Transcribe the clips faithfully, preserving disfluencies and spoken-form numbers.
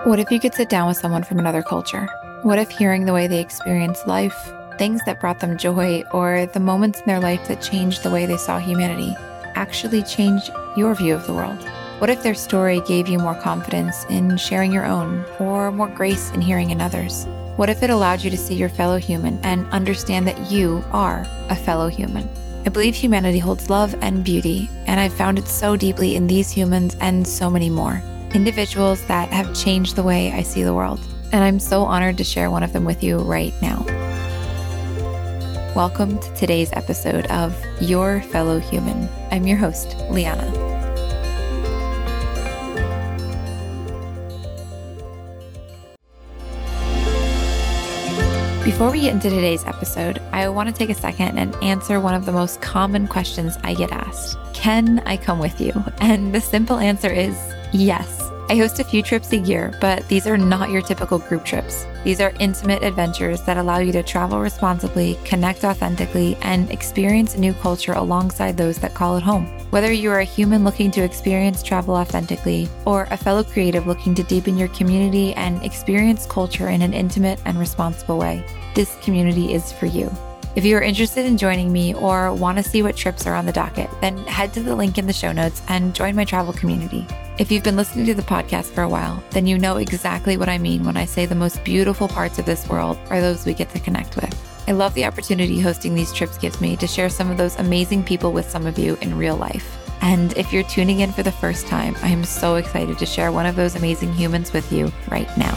What if you could sit down with someone from another culture? What if hearing the way they experience life, things that brought them joy, or the moments in their life that changed the way they saw humanity actually changed your view of the world? What if their story gave you more confidence in sharing your own, or more grace in hearing in others? What if it allowed you to see your fellow human and understand that you are a fellow human? I believe humanity holds love and beauty, and I've found it so deeply in these humans and so many more. Individuals that have changed the way I see the world. And I'm so honored to share one of them with you right now. Welcome to today's episode of Your Fellow Human. I'm your host, Liana. Before we get into today's episode, I want to take a second and answer one of the most common questions I get asked. Can I come with you? And the simple answer is yes. I host a few trips a year, but these are not your typical group trips. These are intimate adventures that allow you to travel responsibly, connect authentically, and experience a new culture alongside those that call it home. Whether you are a human looking to experience travel authentically, or a fellow creative looking to deepen your community and experience culture in an intimate and responsible way, this community is for you. If you are interested in joining me or want to see what trips are on the docket, then head to the link in the show notes and join my travel community. If you've been listening to the podcast for a while, then you know exactly what I mean when I say the most beautiful parts of this world are those we get to connect with. I love the opportunity hosting these trips gives me to share some of those amazing people with some of you in real life. And if you're tuning in for the first time, I am so excited to share one of those amazing humans with you right now.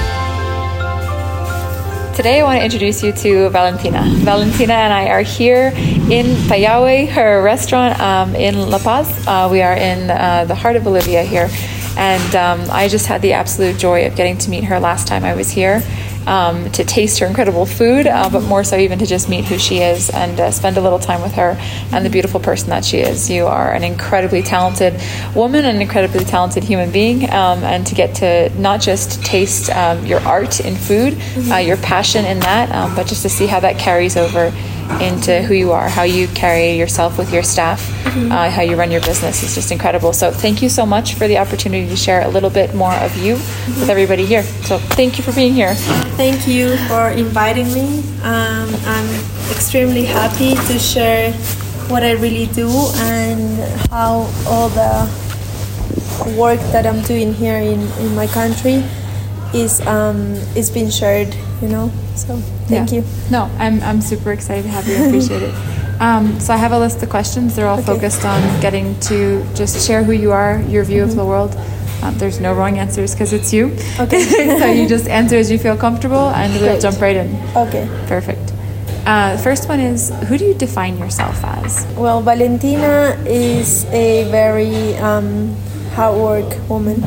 Today I want to introduce you to Valentina. Valentina and I are here in Payahue, her restaurant um, in La Paz. Uh, we are in uh, the heart of Bolivia here. And um, I just had the absolute joy of getting to meet her last time I was here, um, to taste her incredible food, uh, but more so even to just meet who she is and uh, spend a little time with her and the beautiful person that she is. You are an incredibly talented woman, an incredibly talented human being, um, and to get to not just taste um, your art in food, mm-hmm. uh, your passion in that, um, but just to see how that carries over into who you are, how you carry yourself with your staff, mm-hmm. uh, how you run your business is just incredible. So thank you so much for the opportunity to share a little bit more of you mm-hmm. with everybody here. So thank you for being here. Thank you for inviting me. Um, I'm extremely happy to share what I really do and how all the work that I'm doing here in, in my country is um, is being shared, you know. So thank yeah. you. No, I'm I'm super excited to have you. I appreciate it. Um, so I have a list of questions. They're all okay. focused on getting to just share who you are, your view mm-hmm. of the world. Um, there's no wrong answers because it's you. Okay. So you just answer as you feel comfortable, and we'll Great. jump right in. Okay. Perfect. Uh, the first one is, who do you define yourself as? Well, Valentina is a very um, hard work woman.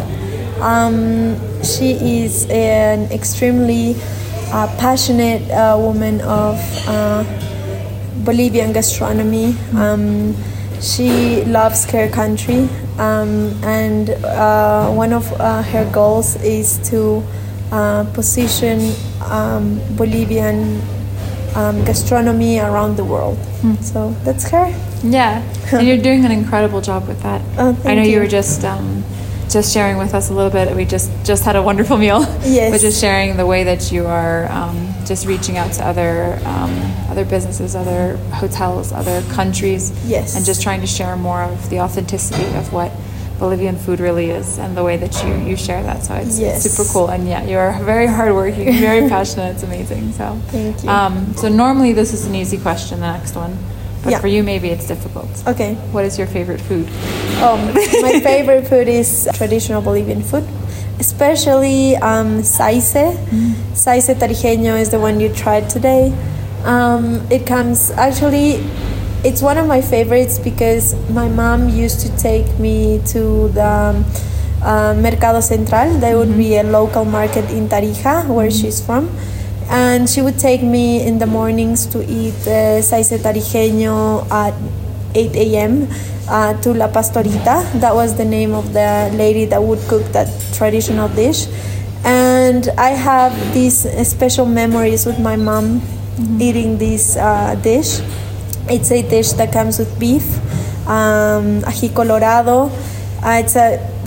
Um, she is an extremely uh, passionate uh, woman of uh, Bolivian gastronomy. Um, she loves her country, um, and uh, one of uh, her goals is to uh, position um, Bolivian um, gastronomy around the world. Mm. So that's her. Yeah, and you're doing an incredible job with that. Oh, thank I know you, you were just um, just sharing with us a little bit. We just, just had a wonderful meal. Yes. But just sharing the way that you are um, just reaching out to other um, other businesses, other hotels, other countries. Yes. And just trying to share more of the authenticity of what Bolivian food really is and the way that you, you share that. So it's, yes. it's super cool. And yeah, you're very hardworking, very passionate. It's amazing. So thank you. Um, so normally this is an easy question, the next one. But yeah. for you, maybe it's difficult. Okay. What is your favorite food? Um, my favorite food is traditional Bolivian food, especially um, saice. Mm. Saice tarijeño is the one you tried today. Um, it comes, actually, it's one of my favorites because my mom used to take me to the um, uh, Mercado Central. That would mm-hmm. be a local market in Tarija, where mm-hmm. she's from. And she would take me in the mornings to eat uh, saice tarijeño at eight a.m. Uh, to La Pastorita. That was the name of the lady that would cook that traditional dish. And I have these special memories with my mom mm-hmm. eating this uh, dish. It's a dish that comes with beef, um, ají colorado. Uh, it's a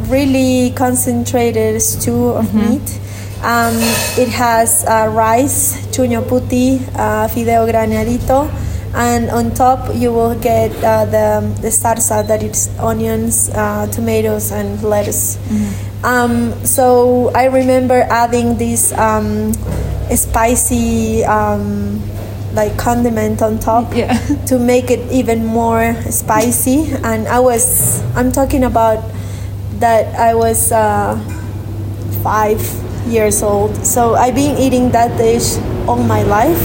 really concentrated stew of mm-hmm. meat. Um, it has uh, rice, chuño puti, uh, fideo graneadito, and on top you will get uh, the the salsa, that is onions, uh, tomatoes, and lettuce. Mm-hmm. Um, so I remember adding this um, spicy um, like condiment on top yeah. to make it even more spicy. And I was I'm talking about that I was uh, five years old, so I've been eating that dish all my life,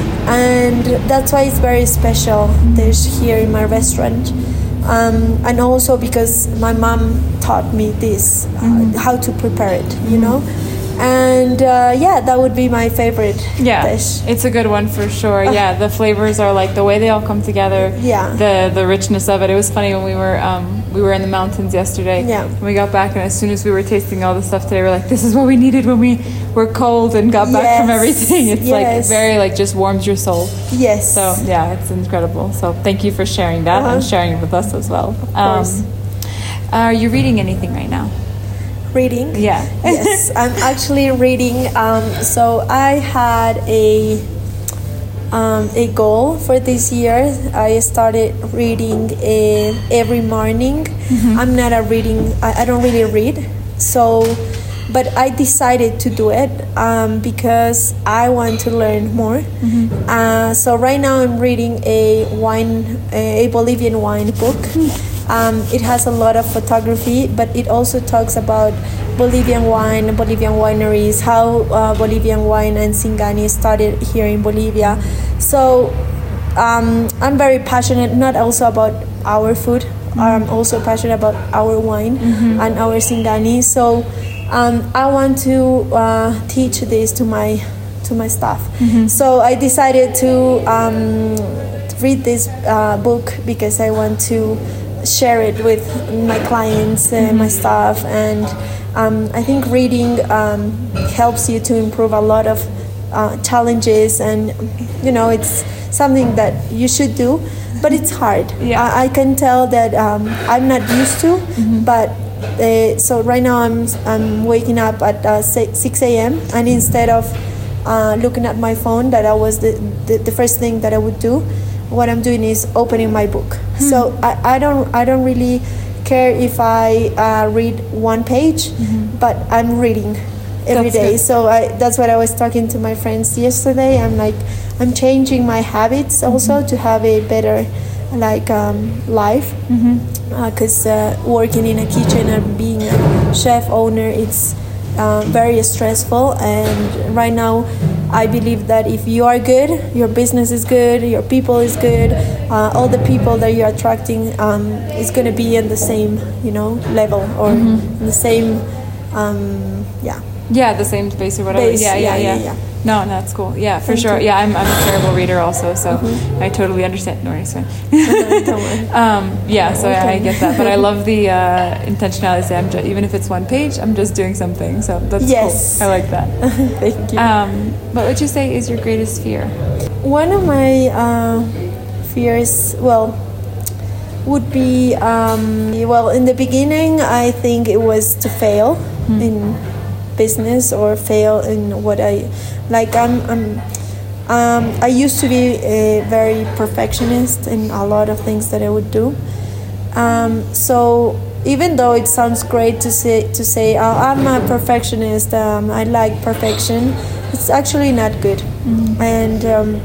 and that's why it's very special dish here in my restaurant. Um, and also because my mom taught me this, uh, mm-hmm. how to prepare it, you mm-hmm. know. And uh, yeah, that would be my favorite yeah, dish. It's a good one for sure. Uh, yeah, the flavors are like the way they all come together. Yeah, the the richness of it. It was funny when we were um, we were in the mountains yesterday. Yeah, and we got back, and as soon as we were tasting all the stuff today, we we're like, this is what we needed when we were cold and got back yes. from everything. It's yes. like very like just warms your soul. Yes. So yeah, it's incredible. So thank you for sharing that uh-huh. and sharing it with us as well. Of course. Um, are you reading anything right now? Reading? Yeah. Yes, I'm actually reading. Um, so I had a um, a goal for this year. I started reading a, every morning. Mm-hmm. I'm not a reading. I, I don't really read. So, but I decided to do it um, because I want to learn more. Mm-hmm. Uh, so right now I'm reading a wine, a Bolivian wine book. Mm-hmm. Um, it has a lot of photography, but it also talks about Bolivian wine, Bolivian wineries, how uh, Bolivian wine and Singani started here in Bolivia. So um, I'm very passionate, not also about our food, mm-hmm. I'm also passionate about our wine mm-hmm. and our Singani. So um, I want to uh, teach this to my to my staff. Mm-hmm. So I decided to um, read this uh, book because I want to share it with my clients and mm-hmm. my staff, and um, I think reading um, helps you to improve a lot of uh, challenges, and you know, it's something that you should do, but it's hard. Yeah. I, I can tell that um, I'm not used to, mm-hmm. but uh, so right now I'm I'm waking up at uh, six a.m. and instead of uh, looking at my phone, that I was the, the the first thing that I would do, what I'm doing is opening my book. Hmm. So I, I don't I don't really care if I uh, read one page, mm-hmm. but I'm reading every that's day. Good. So I, that's what I was talking to my friends yesterday. I'm like, I'm changing my habits also mm-hmm. to have a better like um, life. Because mm-hmm. uh, uh, working in a kitchen and being a chef owner, it's uh, very stressful. And right now, I believe that if you are good, your business is good, your people is good, uh, all the people that you're attracting um, is going to be in the same, you know, level or mm-hmm. in the same, um, yeah. Yeah, the same space or whatever. Base, yeah, yeah, yeah, yeah, yeah. No, no, that's cool. Yeah, for Thank sure. you. Yeah, I'm, I'm a terrible reader also, so mm-hmm. I totally understand. No, sorry. Don't worry. um, yeah, so okay. I get that. But I love the uh, intentionality. I'm just, even if it's one page, I'm just doing something. So that's yes. cool. I like that. Thank you. Um, what would you say is your greatest fear? One of my uh, fears, well, would be, um, well, in the beginning, I think it was to fail mm-hmm. in business or fail in what I like. I'm, I'm um, I used to be a very perfectionist in a lot of things that I would do. Um, so even though it sounds great to say to say oh, I'm a perfectionist, um, I like perfection, it's actually not good. Mm-hmm. And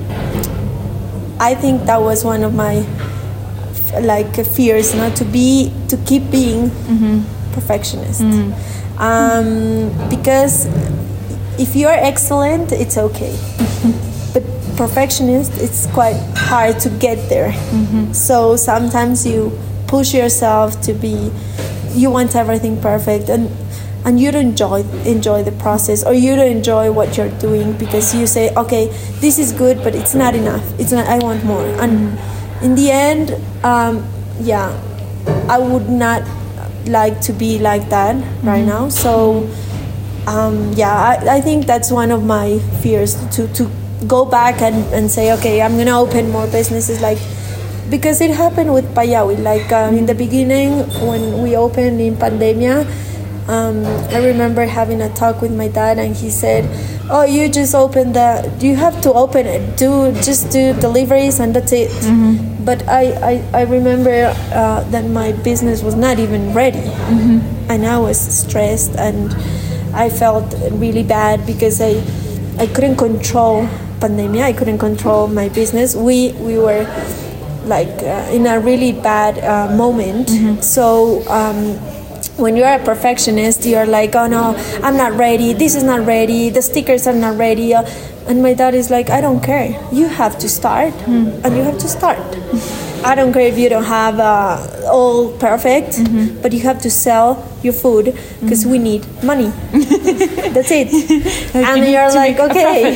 um, I think that was one of my like fears, not to be to keep being mm-hmm. perfectionist. Mm-hmm. Um, because if you're excellent, it's okay. Mm-hmm. But perfectionist, it's quite hard to get there. Mm-hmm. So sometimes you push yourself to be, you want everything perfect, and and you don't enjoy enjoy the process, or you don't enjoy what you're doing because you say, okay, this is good, but it's not enough. It's not. I want more. And in the end, um, yeah, I would not like to be like that right mm-hmm. now. So um, yeah, I, I think that's one of my fears, to, to go back and, and say, okay, I'm gonna open more businesses. Like because it happened with Payawi. Like um, in the beginning, when we opened in pandemia, um, I remember having a talk with my dad, and he said, "Oh, you just open the. You have to open it. Do just do deliveries, and that's it." Mm-hmm. But I, I, I remember uh, that my business was not even ready, mm-hmm. and I was stressed, and I felt really bad because I, I couldn't control pandemia. I couldn't control my business. We we were like uh, in a really bad uh, moment. Mm-hmm. So. Um, When you're a perfectionist, you're like, oh no, I'm not ready, this is not ready, the stickers are not ready. And my dad is like, I don't care. You have to start, mm. and you have to start. I don't care if you don't have uh, all perfect, mm-hmm. but you have to sell your food because mm-hmm. we need money. That's it. Like and you you're like, okay.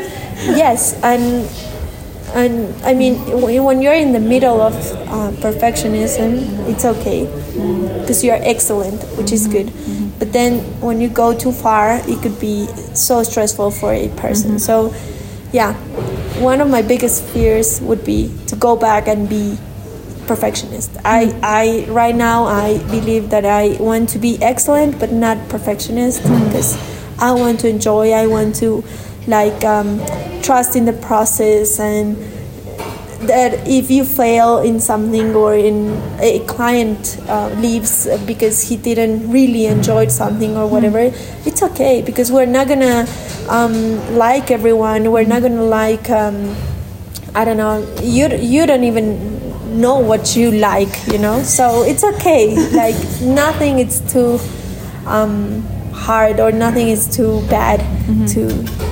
Yes, and and I mean, when you're in the middle of uh, perfectionism, it's okay because mm-hmm. you're excellent, which mm-hmm. is good. Mm-hmm. But then when you go too far, it could be so stressful for a person. Mm-hmm. So, yeah, one of my biggest fears would be to go back and be perfectionist. Mm-hmm. I, I right now I believe that I want to be excellent, but not perfectionist, because mm-hmm. I want to enjoy. I want to like um, trust in the process, and that if you fail in something or in a client uh, leaves because he didn't really enjoy something or whatever, mm-hmm. it's okay, because we're not gonna um, like everyone. We're not gonna like um, I don't know. You you don't even know what you like, you know. So it's okay. Like nothing is too um, hard or nothing is too bad mm-hmm. to.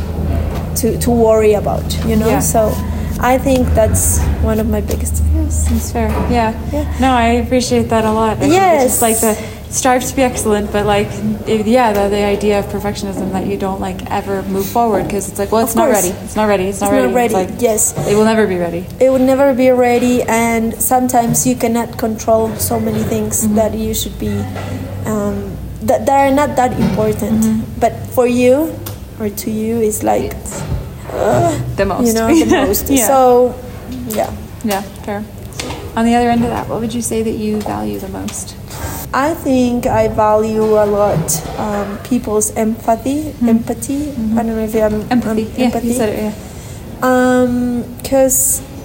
To, to worry about, you know. Yeah. So I think that's one of my biggest fears. That's fair. Yeah. yeah. No, I appreciate that a lot. I yes. It's just like the strive to be excellent, but like, if, yeah, the, the idea of perfectionism that you don't like ever move forward because it's like, well, it's not ready. It's not ready. It's not it's ready. Not ready. It's like, yes. It will never be ready. It will never be ready, and sometimes you cannot control so many things mm-hmm. that you should be um, that, that are not that important. Mm-hmm. But for you or to you, it's like. Uh, the most, you know, the most. yeah. So, yeah. Yeah, fair. On the other end of that, what would you say that you value the most? I think I value a lot um, people's empathy. Mm-hmm. Empathy. Mm-hmm. I don't know if you have empathy. Um, yeah, empathy. You said it. Yeah. Because um,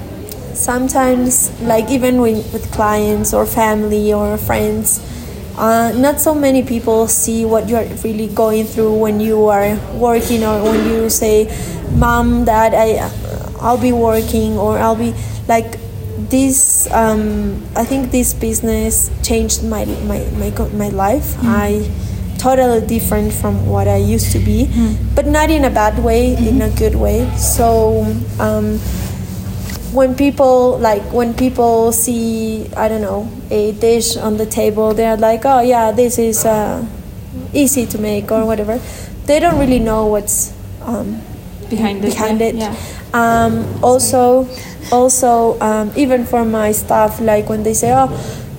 sometimes, like even when, with clients or family or friends. Uh, not so many people see what you're really going through when you are working, or when you say, "Mom, Dad, I, I'll be working," or I'll be like this. Um, I think this business changed my my my, my life. Mm. I totally different from what I used to be, mm. but not in a bad way, mm-hmm. in a good way. So. Um, When people like when people see, I don't know, a dish on the table, they're like, oh yeah, this is uh, easy to make or whatever. They don't really know what's um, behind it. Behind yeah. it. Yeah. Um, also, also um, even for my staff, like when they say, oh,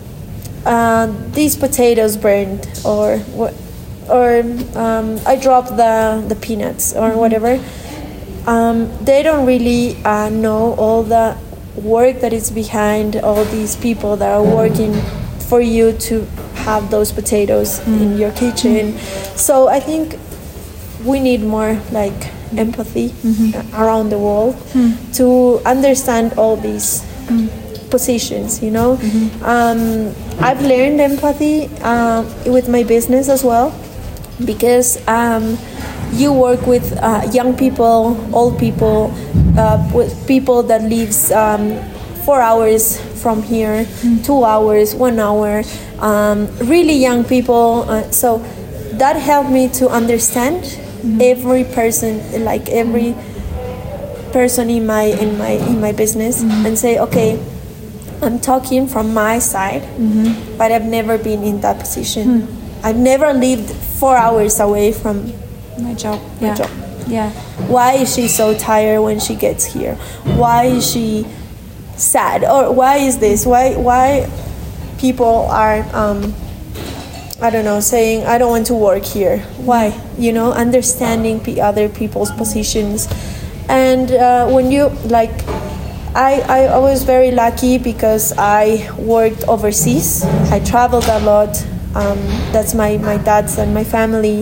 uh, these potatoes burned, or what, or um, I dropped the the peanuts or mm-hmm. whatever. Um, they don't really uh, know all the work that is behind all these people that are working for you to have those potatoes mm. in your kitchen. Mm. So I think we need more like empathy mm-hmm. around the world mm. to understand all these mm. positions, you know. Mm-hmm. Um, I've learned empathy uh, with my business as well, because um, you work with uh, young people, old people, uh, with people that lives um, four hours from here, mm. two hours, one hour, um, really young people. Uh, so that helped me to understand mm-hmm. every person, like every person in my in my in my business, mm-hmm. and say, okay, I'm talking from my side, mm-hmm. but I've never been in that position. Mm. I've never lived four hours away from. My job. My yeah. job. Yeah. Why is she so tired when she gets here? Why is she sad? Or why is this? Why why people are um, I don't know, saying I don't want to work here? Why? You know, understanding p- other people's positions, and uh, when you like, I, I, I was very lucky because I worked overseas. I traveled a lot. Um, that's my, my dad's and my family.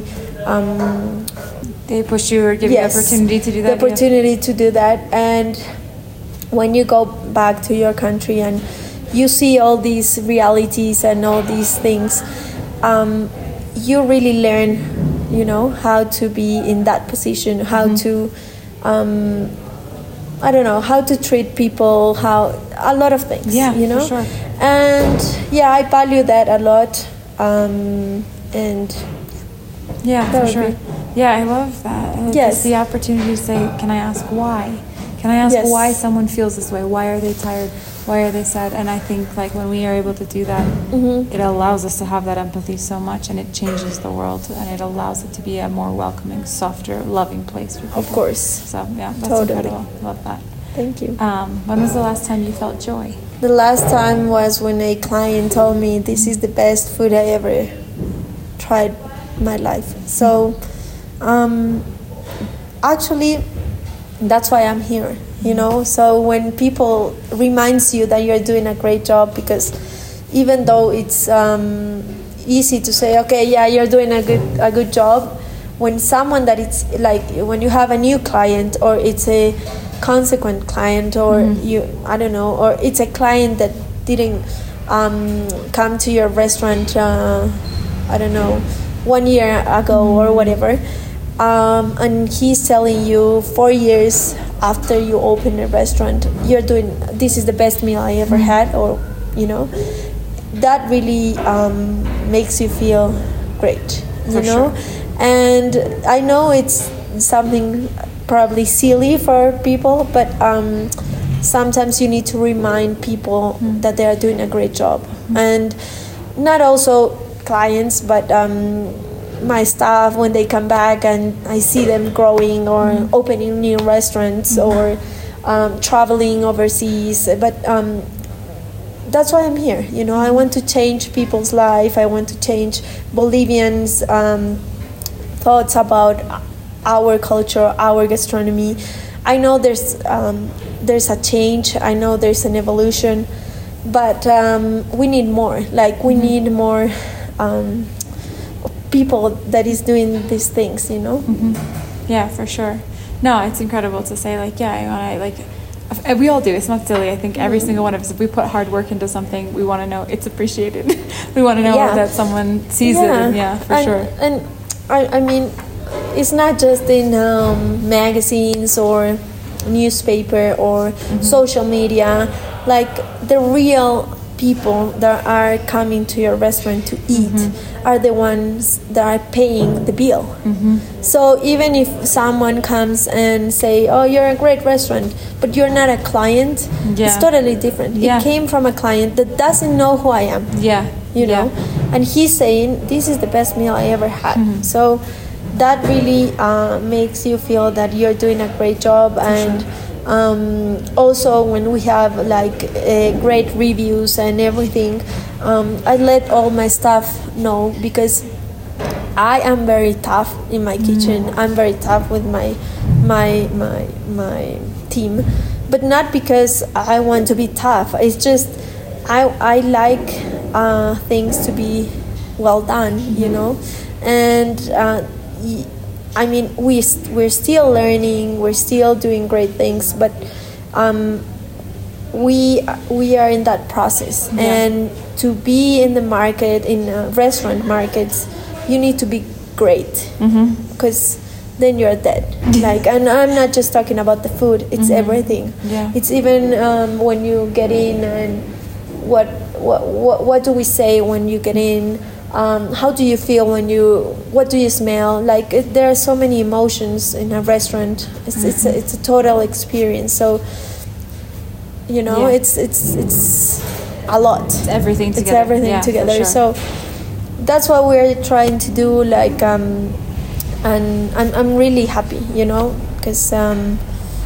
Um, they push you or give yes, you the opportunity to do that? The opportunity yeah. to do that. And when you go back to your country and you see all these realities and all these things, um, you really learn, you know, how to be in that position, how mm-hmm. to, um, I don't know, how to treat people, how a lot of things, yeah, you know. For sure. And yeah, I value that a lot, um, and yeah, for sure. Be, yeah, I love that. Like yes, the opportunity to say, "Can I ask why? Can I ask yes. why someone feels this way? Why are they tired? Why are they sad?" And I think like when we are able to do that, mm-hmm. it allows us to have that empathy so much, and it changes the world, and it allows it to be a more welcoming, softer, loving place for people. Of course. So yeah, that's totally. incredible. Love that. Thank you. Um, when was the last time you felt joy? The last time was when a client told me this is the best food I ever tried in my life. So um, actually, that's why I'm here. You know, so when people reminds you that you're doing a great job, because even though it's um, easy to say, okay, yeah, you're doing a good a good job, when someone that it's like when you have a new client or it's a consequent client or mm-hmm. you I don't know, or it's a client that didn't um, come to your restaurant uh, I don't know one year ago mm-hmm. or whatever, um, and he's telling you four years after you open a restaurant, you're doing this is the best meal I ever had, or you know, that really um, makes you feel great, you For know. Sure. And I know it's something probably silly for people, but um, sometimes you need to remind people mm. that they are doing a great job, mm. and not also clients, but um, my staff when they come back and I see them growing or mm. opening new restaurants mm. or um, traveling overseas. But um, that's why I'm here. You know, I want to change people's life. I want to change Bolivians' um, thoughts about our culture, our gastronomy. I know there's um, there's a change. I know there's an evolution, but um, we need more. Like we mm. need more. Um, people that is doing these things, you know. Mm-hmm. Yeah, for sure. No, it's incredible to say like, yeah, I want to like, we all do. It's not silly. I think every mm-hmm. single one of us, if we put hard work into something, we want to know it's appreciated. We want to know yeah. that someone sees yeah. it. And yeah, for and, sure. And I, I mean, it's not just in um, magazines or newspaper or mm-hmm. social media. Like the real people that are coming to your restaurant to eat mm-hmm. are the ones that are paying the bill. Mm-hmm. So even if someone comes and say, oh, you're a great restaurant, but you're not a client, yeah. it's totally different. Yeah. It came from a client that doesn't know who I am. Yeah. You know? Yeah. And he's saying, this is the best meal I ever had. Mm-hmm. So that really uh, makes you feel that you're doing a great job. For and sure. Um, also when we have like uh, great reviews and everything, um, I let all my staff know, because I am very tough in my kitchen. Mm. I'm very tough with my my my my team, but not because I want to be tough. It's just I I like uh, things to be well done, mm-hmm. you know, and uh, y- I mean, we we're still learning, we're still doing great things, but um, we we are in that process. Yeah. And to be in the market, in uh, restaurant markets, you need to be great, because mm-hmm. then you're dead. Like, and I'm not just talking about the food; it's mm-hmm. everything. Yeah. It's even um, when you get in, and what what what what do we say when you get in? Um, how do you feel when you, what do you smell? Like it, there are so many emotions in a restaurant. It's mm-hmm. it's a, it's a total experience. So, you know, yeah. it's it's it's a lot. It's everything together. It's everything yeah, together. Sure. So that's what we're trying to do. Like, um, and I'm I'm really happy, you know, because um,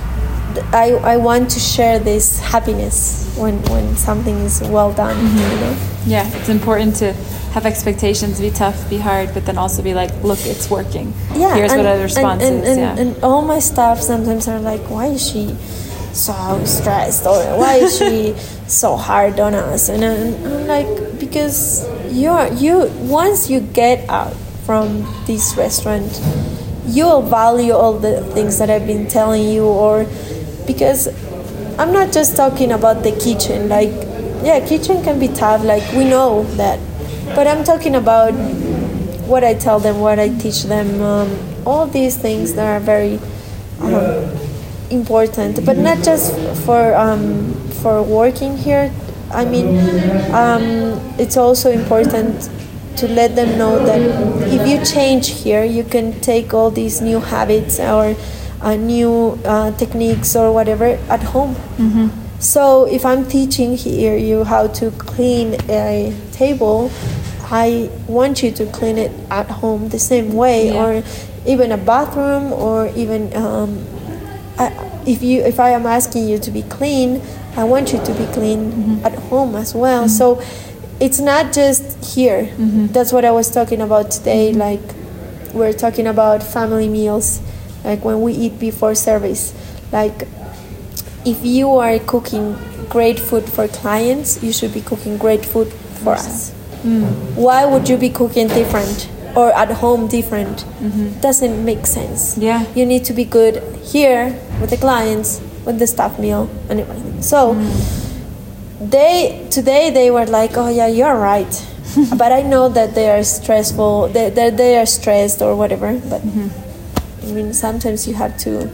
I I want to share this happiness when when something is well done. Mm-hmm. You know. Yeah, it's important to have expectations, be tough, be hard, but then also be like, look, it's working. Yeah, here's and, what the response and, and, is. and, yeah. and all my staff sometimes are like, why is she so stressed, or why is she so hard on us? And I'm, I'm like, because you're you once you get out from this restaurant, you'll value all the things that I've been telling you. Or because I'm not just talking about the kitchen, like, yeah, kitchen can be tough, like we know that, but I'm talking about what I tell them, what I teach them, um, all these things that are very um, important, but not just for um, for working here. I mean, um, it's also important to let them know that if you change here, you can take all these new habits or uh, new uh, techniques or whatever at home. Mm-hmm. So if I'm teaching here you how to clean a table, I want you to clean it at home the same way, yeah. Or even a bathroom, or even um, I, if you if I am asking you to be clean, I want you to be clean mm-hmm. at home as well. Mm-hmm. So it's not just here. Mm-hmm. That's what I was talking about today. Mm-hmm. Like we're talking about family meals, like when we eat before service. Like if you are cooking great food for clients, you should be cooking great food for us. Mm. Why would you be cooking different or at home different? Mm-hmm. Doesn't make sense. Yeah, you need to be good here with the clients, with the staff meal and everything. So mm. they today they were like, oh yeah, you're right. But I know that they are stressful, they they, they are stressed or whatever, but mm-hmm. I mean sometimes you have to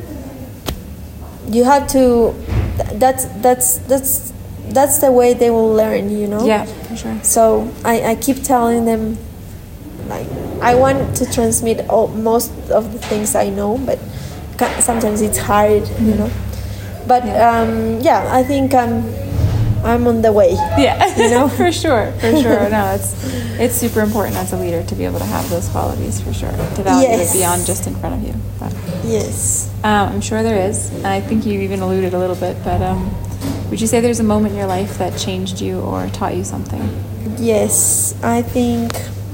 you have to that's that's that's that's the way they will learn, you know. Yeah, for sure. So I, I keep telling them, like, I want to transmit all, most of the things I know, but sometimes it's hard, mm-hmm. you know. But yeah. Um, yeah, I think I'm I'm on the way. Yeah, you know, for sure, for sure. No, it's it's super important as a leader to be able to have those qualities, for sure, to value yes. it beyond just in front of you. But, yes, um, I'm sure there is, and I think you even alluded a little bit. But um, would you say there's a moment in your life that changed you or taught you something? Yes, I think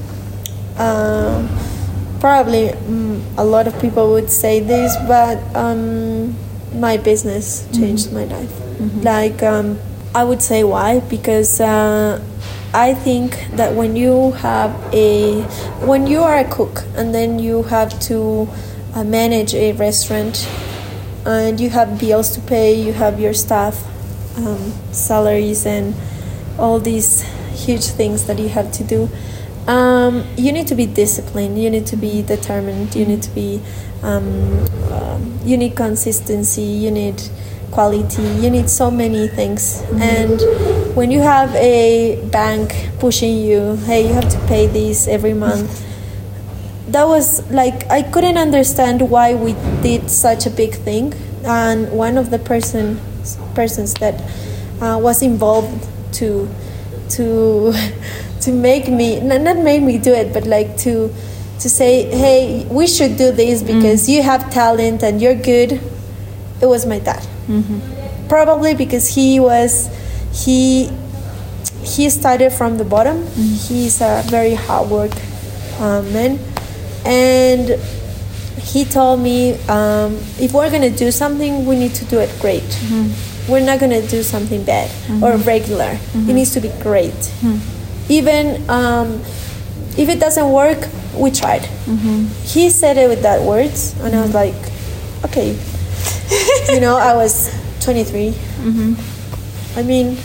um, probably um, a lot of people would say this, but um, my business changed mm-hmm. my life. Mm-hmm. Like. Um, I would say why, because uh, I think that when you have a when you are a cook and then you have to uh, manage a restaurant and you have bills to pay, you have your staff um, salaries and all these huge things that you have to do, um, you need to be disciplined, you need to be determined, you need to be um, um, you need consistency, you need quality, you need so many things. Mm-hmm. And when you have a bank pushing you, hey, you have to pay this every month, that was like, I couldn't understand why we did such a big thing. And one of the person persons that uh, was involved to to to make me not, not make me do it, but like to to say, hey, we should do this because mm. you have talent and you're good, it was my dad. Mm-hmm. Probably because he was he he started from the bottom. Mm-hmm. He's a very hard work uh, man, and he told me um, if we're gonna do something, we need to do it great. Mm-hmm. We're not gonna do something bad mm-hmm. or regular. Mm-hmm. It needs to be great. Mm-hmm. Even um, if it doesn't work, we tried. Mm-hmm. He said it with that words, and mm-hmm. I was like, okay. You know, I was twenty-three. Mm-hmm. I mean,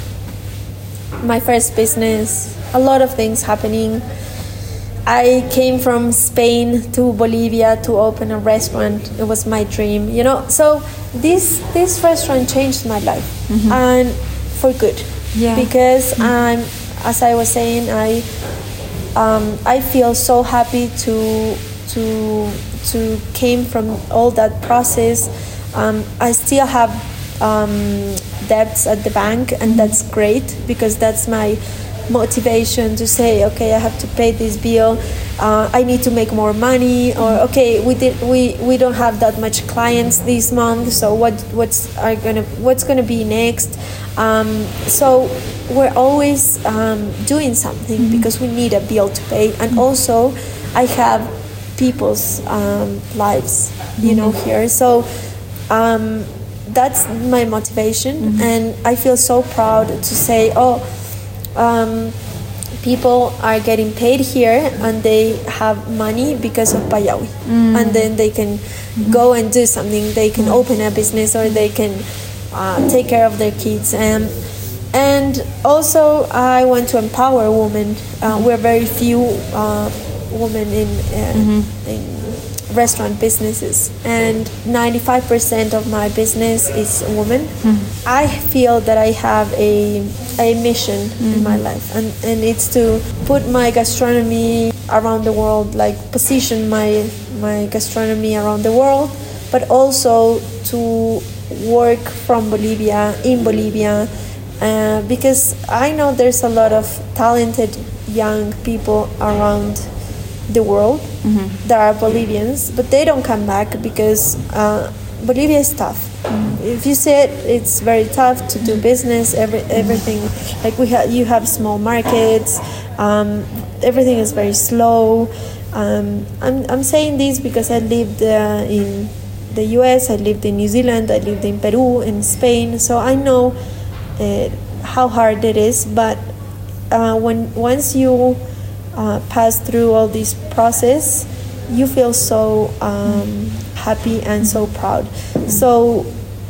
my first business, a lot of things happening. I came from Spain to Bolivia to open a restaurant. It was my dream, you know. So this this restaurant changed my life, mm-hmm. and for good. Yeah. Because mm-hmm. um, as I was saying, I um, I feel so happy to to to came from all that process. Um, I still have um, debts at the bank, and that's great because that's my motivation to say, okay, I have to pay this bill. Uh, I need to make more money, or okay, we did we, we don't have that much clients this month, so what what's are gonna what's gonna be next? Um, so we're always um, doing something mm-hmm. because we need a bill to pay, and mm-hmm. also I have people's um, lives, you mm-hmm. know, here. So. Um, that's my motivation, mm-hmm. and I feel so proud to say, oh, um, people are getting paid here and they have money because of Payawi, mm-hmm. and then they can mm-hmm. go and do something. They can mm-hmm. open a business, or they can uh, take care of their kids. And and also I want to empower women. Uh, we're very few uh, women in, uh, mm-hmm. in restaurant businesses, and ninety-five percent of my business is women. Mm-hmm. I feel that I have a a mission mm-hmm. in my life, and, and it's to put my gastronomy around the world, like position my my gastronomy around the world, but also to work from Bolivia, in Bolivia, uh, because I know there's a lot of talented young people around the world mm-hmm. that are Bolivians, but they don't come back because uh, Bolivia is tough. Mm-hmm. If you say it, it's very tough to do business. Every everything, like we have, you have small markets. Um, everything is very slow. Um, I'm I'm saying this because I lived uh, in the U S. I lived in New Zealand. I lived in Peru, in Spain. So I know uh, how hard it is. But uh, when once you Uh, pass through all this process, you feel so um, happy and so proud. So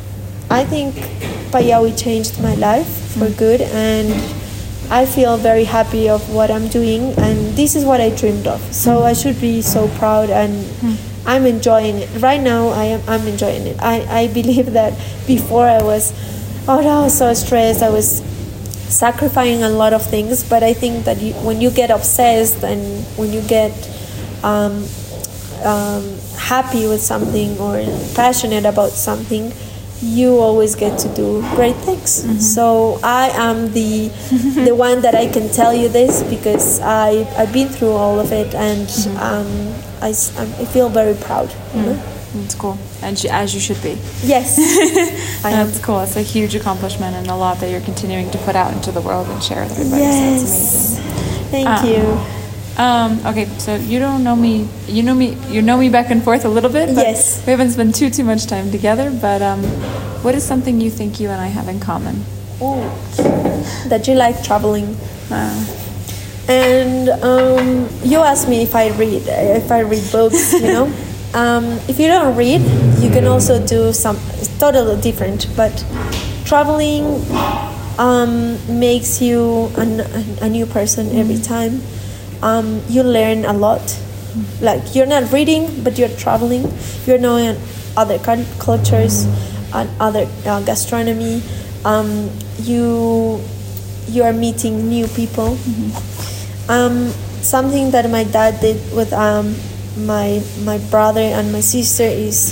I think Payawi changed my life for good, and I feel very happy of what I'm doing, and this is what I dreamed of. So I should be so proud, and I'm enjoying it. Right now I am I'm enjoying it. I, I believe that before I was oh no so stressed. I was sacrificing a lot of things, but I think that you, when you get obsessed and when you get um, um, happy with something or passionate about something, you always get to do great things. Mm-hmm. So I am the the one that I can tell you this because I I've been through all of it, and mm-hmm. um, I, I feel very proud. Mm. You know? That's cool, and as you should be. Yes, that's cool. It's a huge accomplishment and a lot that you're continuing to put out into the world and share with everybody. Yes. So it's amazing. Thank um, you. Um, okay, so you don't know me. You know me. You know me back and forth a little bit. But yes. We haven't spent too too much time together. But um, what is something you think you and I have in common? Oh, that you like traveling. Uh, and um, you asked me if I read, if I read books. You know. Um, if you don't read, you can also do some totally different. But traveling um, makes you a, a new person every time. Um, you learn a lot. Like you're not reading, but you're traveling. You're knowing other cultures and other uh, gastronomy. Um, you you are meeting new people. Mm-hmm. Um, something that my dad did with um. my my brother and my sister is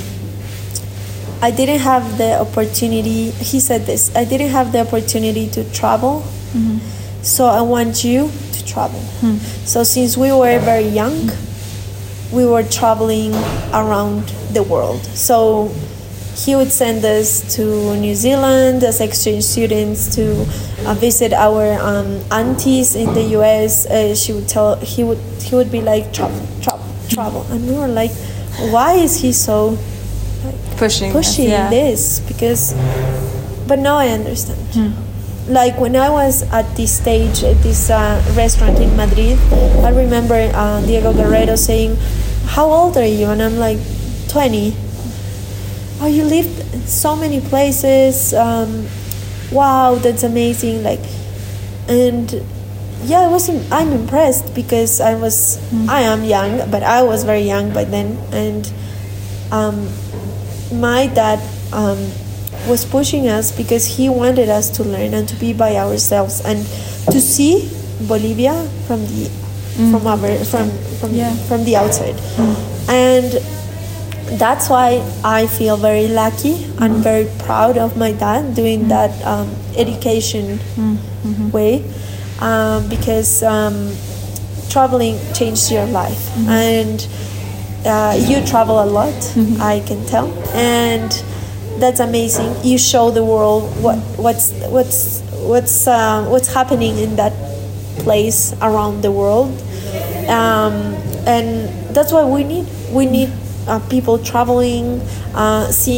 I didn't have the opportunity. He said this, I didn't have the opportunity to travel, mm-hmm. so I want you to travel. Mm-hmm. So since we were very young, we were traveling around the world. So he would send us to New Zealand as exchange students to uh, visit our um, aunties in the U S. Uh, she would tell he would he would be like travel travel travel, and we were like, why is he so like, pushing pushing yeah. this? Because but now I understand. Hmm. Like when I was at this stage at this uh, restaurant in Madrid, I remember uh, Diego Guerrero saying, how old are you? And I'm like, twenty. Oh, you lived in so many places. Um, wow, that's amazing. Like, and yeah, I was. I'm impressed because I was. Mm. I am young, but I was very young by then, and um, my dad um, was pushing us because he wanted us to learn and to be by ourselves and to see Bolivia from the mm. from our from from yeah. from the outside, mm. and that's why I feel very lucky and very proud of my dad doing mm. that um, education mm-hmm. way. Um, because um, traveling changed your life, mm-hmm. and uh, you travel a lot. Mm-hmm. I can tell, and that's amazing. You show the world what what's what's what's uh, what's happening in that place around the world, um, and that's what we need. We need uh, people traveling, uh, seeing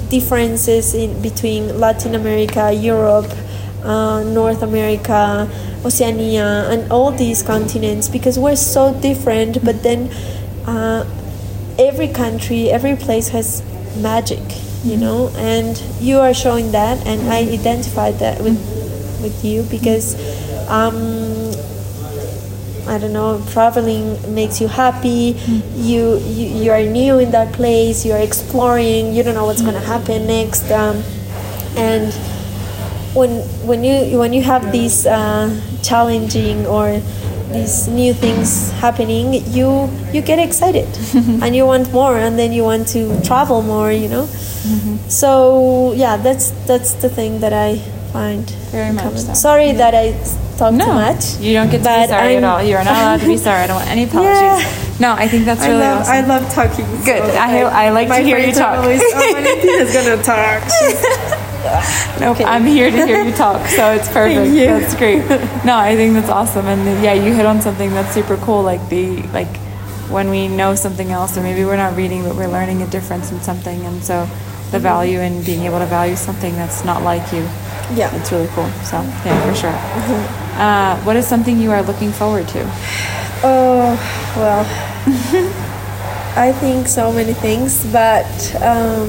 differences in between Latin America, Europe, uh, North America, Oceania, and all these continents, because we're so different, but then uh, every country, every place has magic, you know, and you are showing that, and I identified that with with you because um, I don't know, traveling makes you happy. You, you you are new in that place. You are exploring. You don't know what's going to happen next, um, and when when you when you have these uh, challenging or these new things happening, you you get excited and you want more, and then you want to travel more. You know, mm-hmm. So yeah, that's that's the thing that I find very much. So. Sorry yeah. that I talk no, too much. You don't get to be sorry I'm, at all. You are not allowed to be sorry. I don't want any apologies. Yeah. No, I think that's really I love, awesome. I love talking. Good. So I, I like to hear you talk. Always, oh, Valentina's gonna talk. Nope, okay. I'm here to hear you talk, so it's perfect. That's great. No, I think that's awesome, and yeah, you hit on something that's super cool. Like the like when we know something else, or maybe we're not reading, but we're learning a difference in something, and so the value in being able to value something that's not like you. Yeah, it's really cool. So yeah, for sure. Mm-hmm. Uh, what is something you are looking forward to? Oh well, I think so many things, but. Um,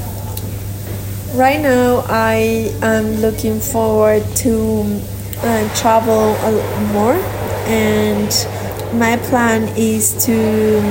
Right now, I am looking forward to uh, travel a lot more, and my plan is to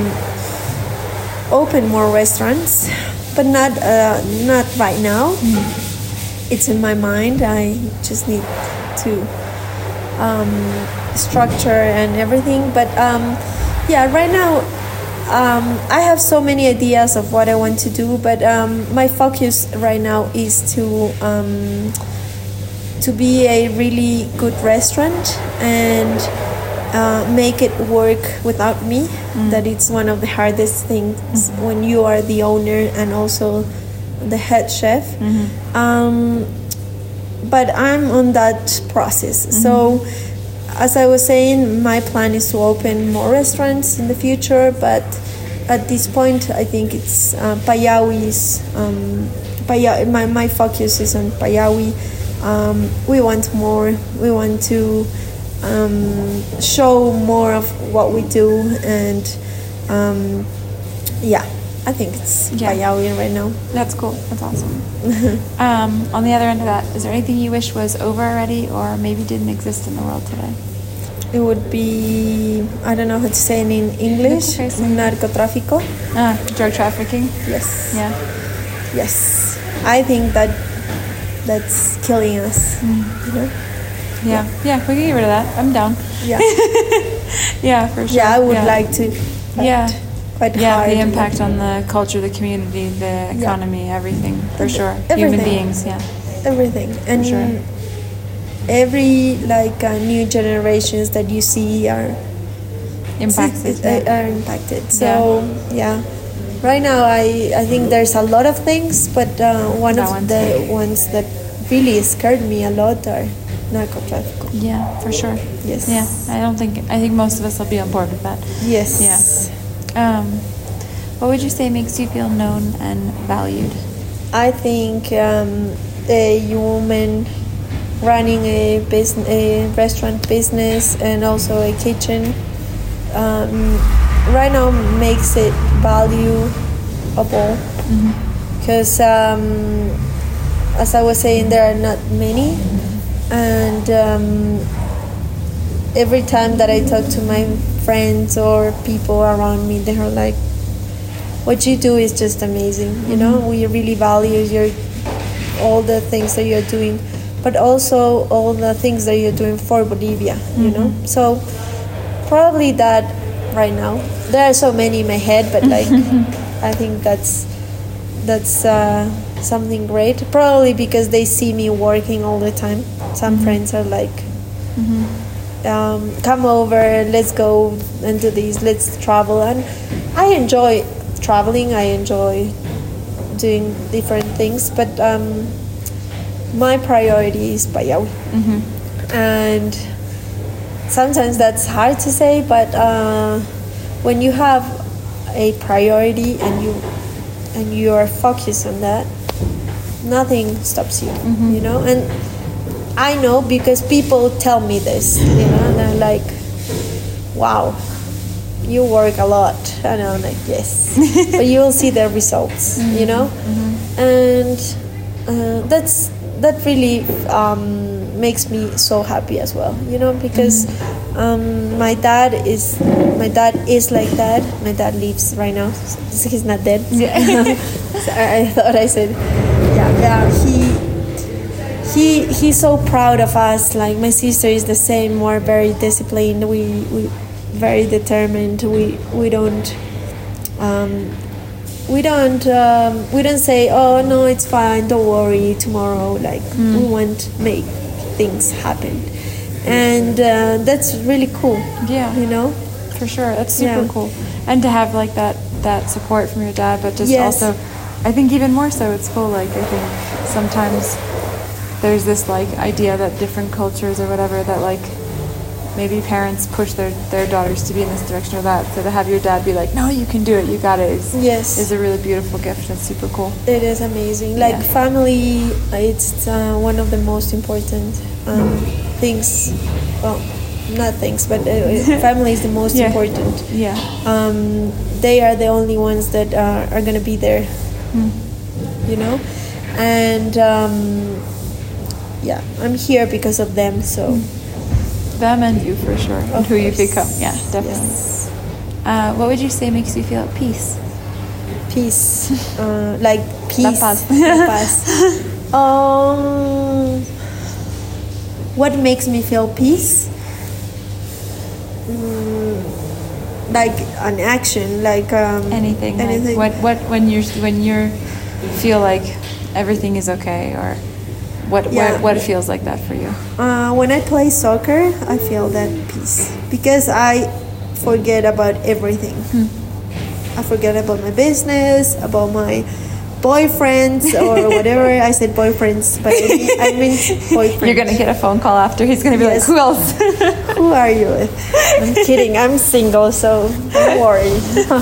open more restaurants, but not uh, not right now. Mm-hmm. It's in my mind. I just need to um, structure and everything. But um, yeah, right now. Um, I have so many ideas of what I want to do, but um, my focus right now is to um, to be a really good restaurant and uh, make it work without me. Mm. That it's one of the hardest things mm-hmm. when you are the owner and also the head chef. Mm-hmm. Um, but I'm on that process. Mm-hmm. So. As I was saying, my plan is to open more restaurants in the future, but at this point, I think it's uh, Payawi's. Um, Paya- my, my focus is on Payawi. Um, we want more. We want to um, show more of what we do, and um, yeah, I think it's yeah. Payawi right now. That's cool. That's awesome. um, on the other end of that, is there anything you wish was over already, or maybe didn't exist in the world today? It would be, I don't know how to say it in English, okay, so narcotráfico. Ah, drug trafficking? Yes. Yeah. Yes. I think that that's killing us, mm. you know? Yeah. yeah, yeah, we can get rid of that. I'm down. Yeah. yeah, for sure. Yeah, I would yeah. like to. Yeah. Quite yeah, hard. The impact on the culture, the community, the economy, yeah. everything, for sure. Everything. Human beings, yeah. Everything. And for sure. every like uh, new generations that you see are impacted. It, yeah. Are impacted. So yeah. yeah, right now I I think there's a lot of things, but uh, one that of one's the good. ones that really scared me a lot are narcotráfico. Yeah, for sure. Yes. Yeah, I don't think I think most of us will be on board with that. Yes. Yeah. Um, what would you say makes you feel known and valued? I think um, a woman running a business, a restaurant business, and also a kitchen, um, right now makes it valuable. Because, mm-hmm. um, as I was saying, there are not many, and um, every time that I talk to my friends or people around me, they are like, "What you do is just amazing." Mm-hmm. You know, we really value your all the things that you're doing. But also all the things that you're doing for Bolivia, mm-hmm. you know? So probably that right now. There are so many in my head, but like I think that's that's uh, something great. Probably because they see me working all the time. Some mm-hmm. friends are like, mm-hmm. um, come over, let's go and do this, let's travel. And I enjoy traveling, I enjoy doing different things, but um, my priority is Payawi. Mm-hmm. And sometimes that's hard to say, but uh, when you have a priority and you and you are focused on that, nothing stops you, mm-hmm. you know. And I know because people tell me this, you know, and they're like, wow, you work a lot. And I'm like, yes, but you will see the results, mm-hmm. you know. Mm-hmm. And uh, that's that really um, makes me so happy as well, you know, because mm-hmm. um, my dad is my dad is like that. My dad lives right now, so he's not dead. Yeah. So I, I thought I said, yeah, yeah, he. He he's so proud of us. Like my sister is the same. We're very disciplined. We we very determined. We we don't um, we don't um, we don't say, oh no, it's fine, don't worry, tomorrow. Like mm. we want to make things happen, and uh, that's really cool. Yeah, you know, for sure. That's super yeah. cool, and to have like that that support from your dad, but just yes. also, I think even more so, it's cool. Like I think sometimes there's this like idea that different cultures or whatever that like maybe parents push their, their daughters to be in this direction or that, so to have your dad be like, no, you can do it, you got it, is, yes. is a really beautiful gift. That's super cool. It is amazing. Like yeah. family, it's uh, one of the most important um, things. Well, not things, but uh, family is the most yeah. important. Yeah. Um, they are the only ones that uh, are gonna be there. Mm. You know, and. Um, Yeah, I'm here because of them, so... Them and you, for sure, and who you've become. Yeah, definitely. Yes. Uh, what would you say makes you feel at peace? Peace. Uh, like peace. La paz. La paz. Um, what makes me feel peace? Mm, like an action, like... Um, anything. Anything. Like what, what, when you're, when you feel like everything is okay, or... What, yeah. what what feels like that for you? Uh, when I play soccer, I feel that peace because I forget about everything. Hmm. I forget about my business, about my boyfriends or whatever. I said boyfriends, but I mean, I meant boyfriends. You're gonna get a phone call after. He's gonna be yes. like, "Who else? Who are you with?" I'm kidding. I'm single, so don't worry.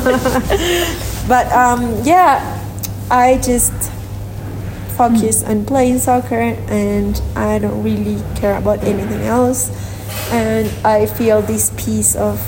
But um, yeah, I just. focus on playing soccer, and I don't really care about anything else, and I feel this peace of,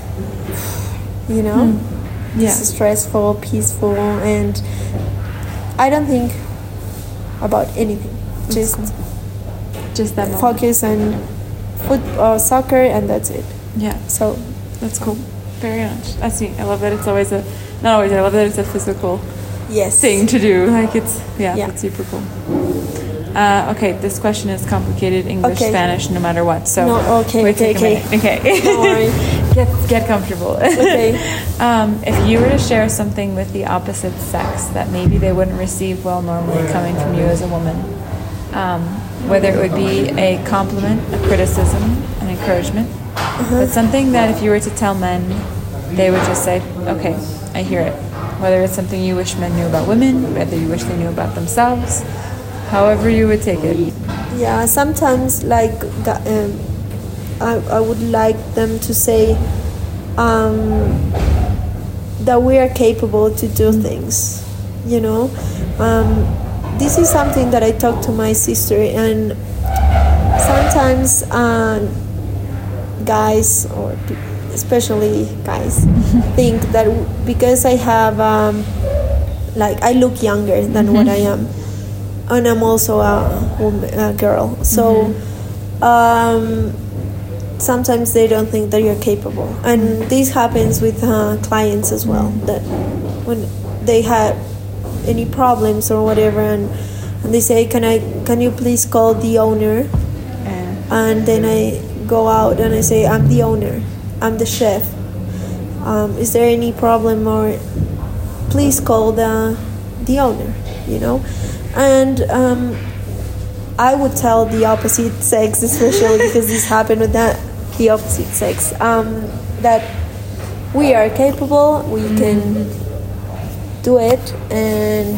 you know, mm. yeah. this stressful, peaceful, and I don't think about anything. That's just cool. just that focus on football, soccer, and that's it. Yeah. So that's cool. Very much. I see. I love that it's always a not always. I love that it's a physical. Yes. Thing to do. Like it's yeah, yeah. it's super cool. Uh, okay, this question is complicated. English, okay. Spanish, no matter what. So no, okay, wait, okay, okay. Okay. Don't worry. get get comfortable. Okay. um, if you were to share something with the opposite sex that maybe they wouldn't receive well normally coming from you as a woman, um, whether it would be a compliment, a criticism, an encouragement, uh-huh. but something that if you were to tell men, they would just say, "Okay, I hear it." Whether it's something you wish men knew about women, whether you wish they knew about themselves, however you would take it. Yeah, sometimes like um, I, I would like them to say um, that we are capable to do things, you know. Um, this is something that I talk to my sister, and sometimes uh, guys or people, especially guys, think that because I have, um, like, I look younger than mm-hmm. what I am, and I'm also a, a girl. So mm-hmm. um, sometimes they don't think that you're capable, and this happens with uh, clients as well. That when they have any problems or whatever, and, and they say, "Can I? Can you please call the owner?" Uh. And then I go out and I say, "I'm the owner. I'm the chef. Um, is there any problem, or please call the the owner," you know? And um, I would tell the opposite sex, especially because this happened with that the opposite sex, um, that we are capable, we can do it, and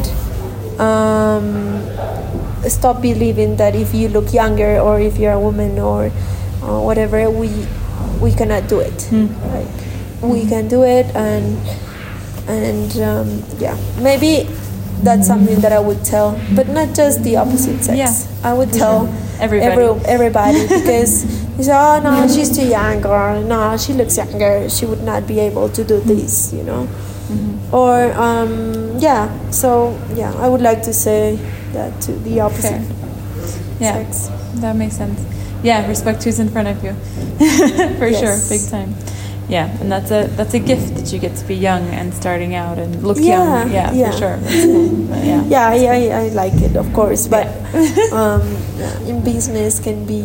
um, stop believing that if you look younger or if you're a woman or, or whatever, we we cannot do it. Mm. Like we can do it, and and um, yeah, maybe that's something that I would tell, but not just the opposite sex. Yeah. I would tell Everybody. every, everybody because you say, oh no, she's too young, or no, she looks younger, she would not be able to do this, you know. Mm-hmm. Or um, yeah, so yeah, I would like to say that to the opposite Fair. Yeah, sex. That makes sense. Yeah, respect who's in front of you. For Yes. sure, big time. Yeah, and that's a that's a gift that you get to be young and starting out and look Yeah, young. Yeah, yeah. for sure. That's cool. But yeah. Yeah, I, I, I like it, of course, but um, yeah, in business can be,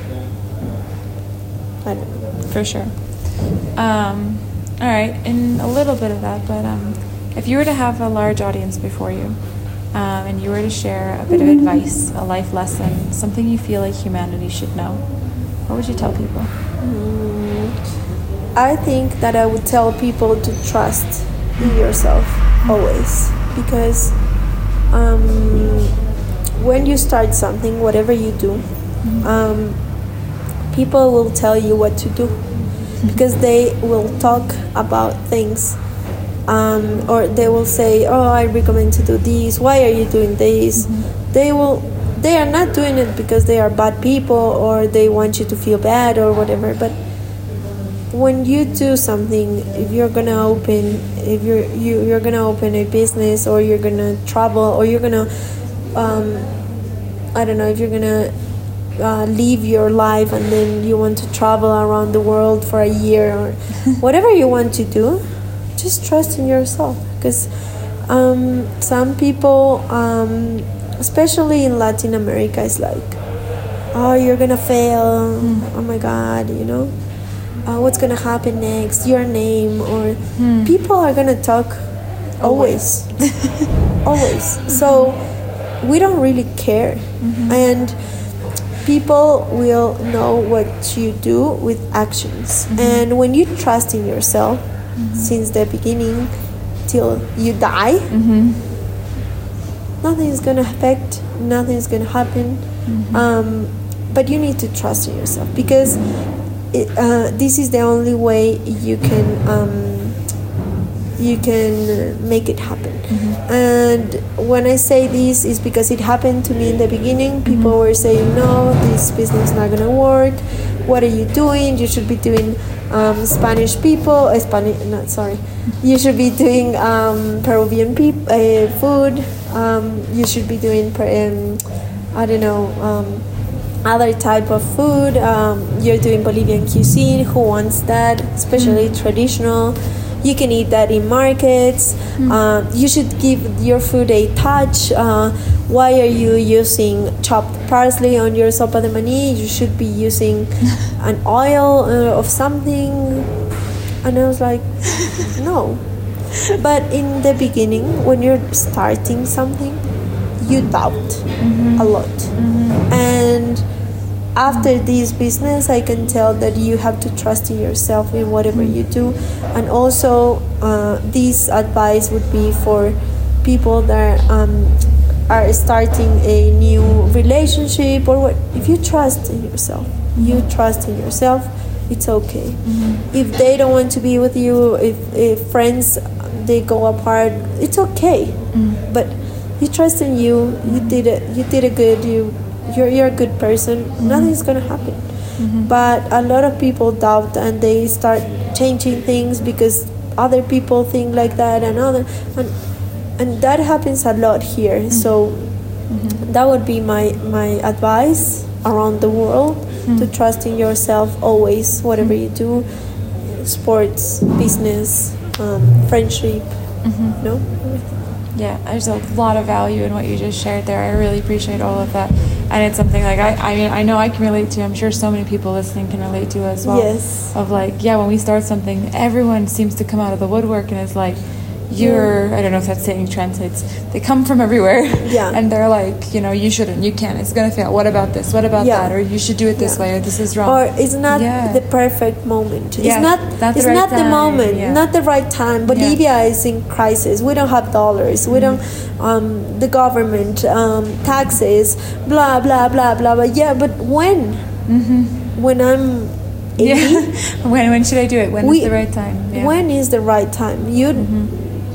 I don't know. For sure. Um, all right, in a little bit of that, but um, if you were to have a large audience before you, um, and you were to share a bit of advice, a life lesson, something you feel like humanity should know, what would you tell people? Mm, I think that I would tell people to trust in yourself always, because um, when you start something, whatever you do, um, people will tell you what to do, because they will talk about things, um, or they will say, oh, I recommend to do this, why are you doing this? Mm-hmm. They will they are not doing it because they are bad people or they want you to feel bad or whatever, but when you do something, if you're gonna open if you're you, you're gonna open a business, or you're gonna travel, or you're gonna um, I don't know, if you're gonna Uh, live your life and then you want to travel around the world for a year, or whatever you want to do, just trust in yourself, because um, some people, um, especially in Latin America, is like, oh, you're gonna fail, mm. oh my god, you know, uh, what's gonna happen next, your name, or mm. people are gonna talk always always, so we don't really care, mm-hmm. and people will know what you do with actions. Mm-hmm. And when you trust in yourself, mm-hmm. since the beginning till you die, mm-hmm. nothing is gonna affect, nothing is gonna happen. Mm-hmm. Um, but you need to trust in yourself, because it, uh, this is the only way you can um, you can make it happen. Mm-hmm. And when I say this, is because it happened to me in the beginning. People mm-hmm. were saying, no, this business is not gonna work, what are you doing, you should be doing um, Spanish people uh, Spanish not sorry you should be doing um, Peruvian peop- uh, food, um, you should be doing um, I don't know um, other type of food, um, you're doing Bolivian cuisine, who wants that, especially mm-hmm. traditional. You can eat that in markets. Mm. Uh, you should give your food a touch. Uh, why are you using chopped parsley on your sopa de maní? You should be using an oil uh, of something. And I was like, no. But in the beginning, when you're starting something, you doubt mm-hmm. a lot. Mm-hmm. And after this business, I can tell that you have to trust in yourself in whatever you do. And also, uh, this advice would be for people that um, are starting a new relationship, or what. If you trust in yourself, you trust in yourself, it's okay. Mm-hmm. If they don't want to be with you, if, if friends, they go apart, it's okay. Mm-hmm. But you trust in you, you did it, you did it good, you You're, you're a good person, mm-hmm. nothing's gonna happen. Mm-hmm. But a lot of people doubt, and they start changing things because other people think like that, and other and, and that happens a lot here. Mm-hmm. So mm-hmm. that would be my, my advice around the world, mm-hmm. to trust in yourself always, whatever mm-hmm. you do, sports, business, um, friendship, mm-hmm. you know, everything. Yeah, there's a lot of value in what you just shared there. I really appreciate all of that. And it's something like, I, I mean, I know I can relate to. I'm sure so many people listening can relate to as well. Yes. Of like, yeah, when we start something, everyone seems to come out of the woodwork and it's like, you're, yeah. I don't know if that saying translates, they come from everywhere. Yeah. And they're like, you know, you shouldn't, you can't, it's going to fail. What about this? What about yeah. that? Or you should do it this yeah. way, or this is wrong. Or it's not yeah. the perfect moment. It's yeah. not, not the it's right not time. the moment, yeah. not the right time. Bolivia yeah. is in crisis. We don't have dollars. We mm-hmm. don't, um, the government, um, taxes, blah, blah, blah, blah, blah. Yeah, but when? Mm-hmm. When I'm eighty? Yeah. when, when should I do it? When we, is the right time? Yeah. When is the right time? You... Mm-hmm.